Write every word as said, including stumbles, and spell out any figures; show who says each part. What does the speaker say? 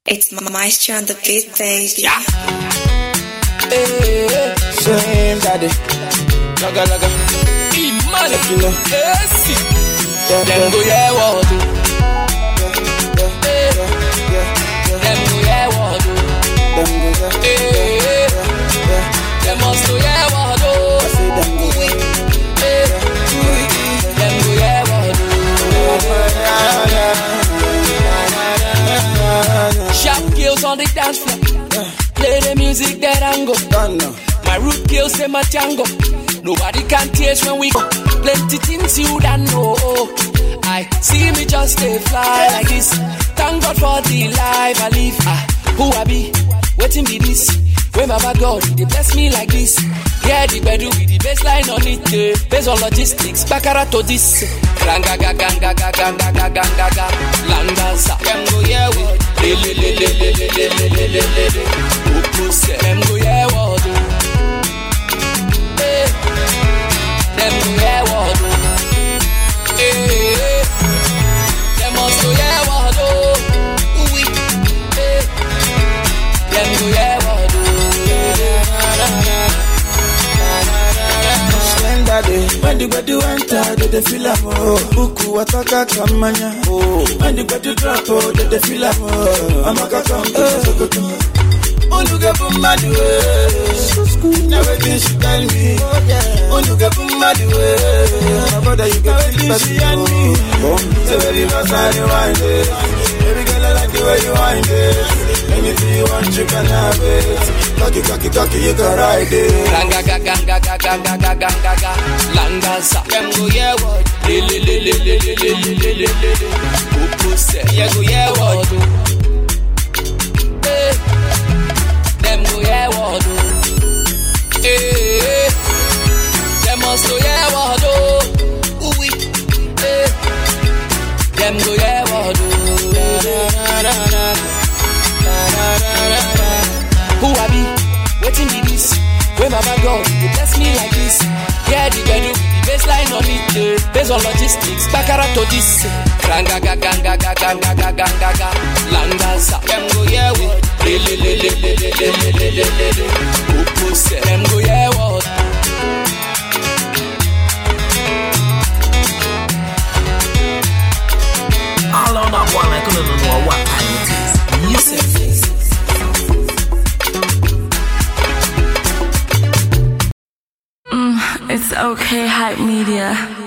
Speaker 1: It's Maestro on the beat, baby.
Speaker 2: Yeah. Hey,
Speaker 3: Same daddy.
Speaker 2: laga laga. Imani,
Speaker 3: You know.
Speaker 2: yes.
Speaker 3: Yeah,
Speaker 2: Them
Speaker 3: yeah,
Speaker 2: go yeah what do.
Speaker 3: yeah,
Speaker 2: Hey,
Speaker 3: yeah, yeah, yeah.
Speaker 2: them go yeah what do.
Speaker 3: Them go yeah,
Speaker 2: Hey,
Speaker 3: yeah, yeah.
Speaker 2: them must go yeah what do.
Speaker 3: I say them go yeah,
Speaker 2: Hey, them go yeah what do. Sharp girls on the dance floor. Play the music that I go.
Speaker 3: Done now.
Speaker 2: My root kills say my tango. Nobody can taste when we go. Plenty things you don't know. I see me just stay fly like this. Thank God for the life I live. Ah, who I be? Waiting be this. When my God, they bless me like this. Yeah, the bedroom with the baseline on it. eh. Based on logistics, Baccarat to this. Ranga ga ga ga ga ga ga ga ga ga ga. Langaza, them go yeah we. Le le le le le le le le le le le le. Opuse, them go yeah what do. Eh, them go yeah what do. Eh, them must go yeah what do. Ooh wee. Eh, them go yeah what do.
Speaker 3: Same daddy. When the body enter, they they feel am oh. Buku wataka kamanya oh. When the body drop, oh, they they feel am oh. Amaka come oh. Oluga bumadu eh. Now wetin she tell me. Oluga bumadu eh. My brother, you can feel it she and me. So very fast and you wind it. Baby girl, I like the way you wind it. Anything you want, you can have it. Cocky, cocky, cocky, you can ride it.
Speaker 2: Ranga ga ga ga ga ga ga ga ga ga ga. Langaza, them go yeah what? Le le le le le le le le le le le le. Opuse, yeah go yeah what? Eh, them go yeah what? Eh, them must go yeah what? Ooh wee. Eh, them go yeah what? Who I be? Waiting be this. When my God, you bless me like this. Yeah, the bedroom, the baseline on it. eh. Based on logistics, Baccarat to this. Ranga ga ga ga ga ga ga ga ga ga ga. Langaza, them go yeah what? Le le le le le le le le le le le le. Opuse, them go yeah what?
Speaker 4: All on that one, I couldn't know what time it is. Music.
Speaker 5: It's okay, hype media.